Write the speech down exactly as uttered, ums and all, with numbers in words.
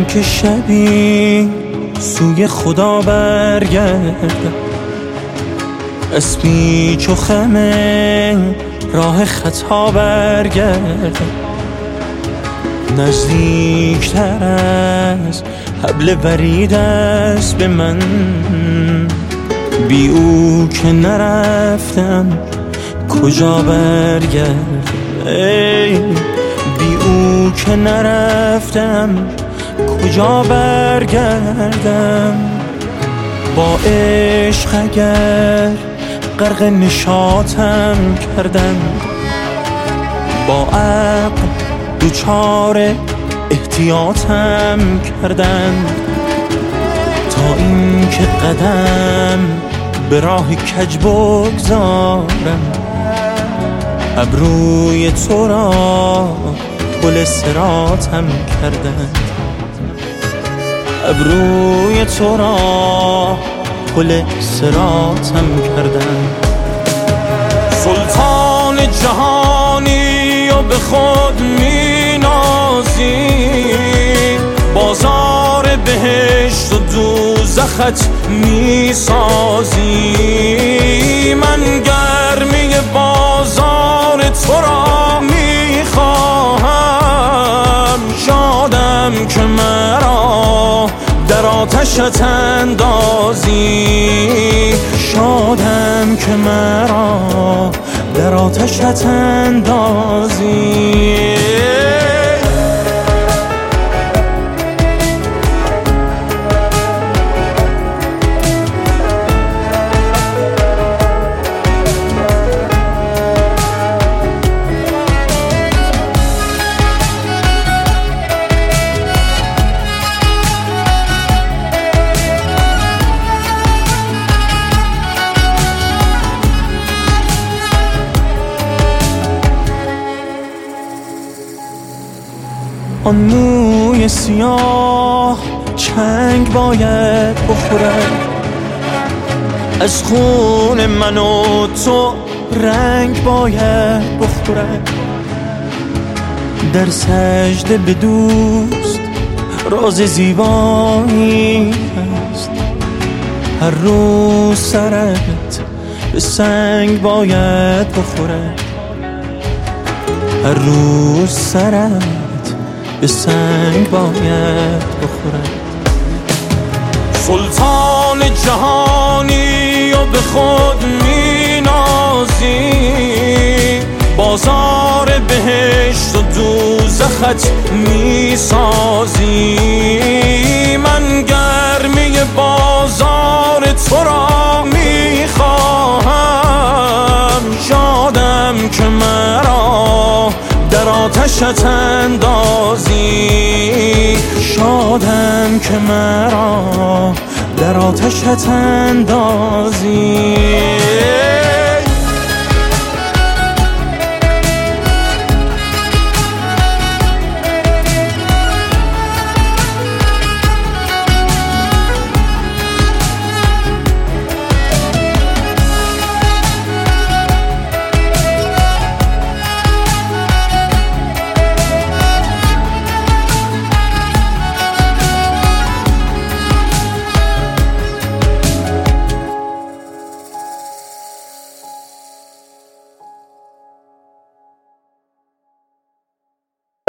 شدم که شبی سوی خدا برگردم، اسمی چو خمه راه خطا برگردم. نزدیکتر از حبل ورید است به من، بی او که نرفتم کجا برگردم. ای بی او که نرفتم کجا برگردم. با عشق اگر غرق نشاطم کردم، با عقل دوچار احتیاطم کردم، تا این که قدم به راه کج بگذارم. ابروی تو را پل صراطم کردم، ابروی تو را پل صراطم کردم. سلطان جهانی و به خود می نازی، بازار بهشت و دوزخت می سازی. من گرمی بازار تو را می خواهم، شادم که مرا در آتشت اندازی، شادم که مرا در آتشت اندازی. آن موی سیاه چنگ باید بخورد، از خون من و تو رنگ باید بخورد. در سجده به دوست راز زیبایی هست، هر روز سرت به سنگ باید بخورد، هر روز سرت به سنگ باید بخورد. سلطان جهانی و به خود می نازی، بازار بهشت و دوزخت می سازی. من گرمی بازار تو را می خواهم، شادم که مرا در آتشت اندازی، شادم که مرا در آتشت اندازی.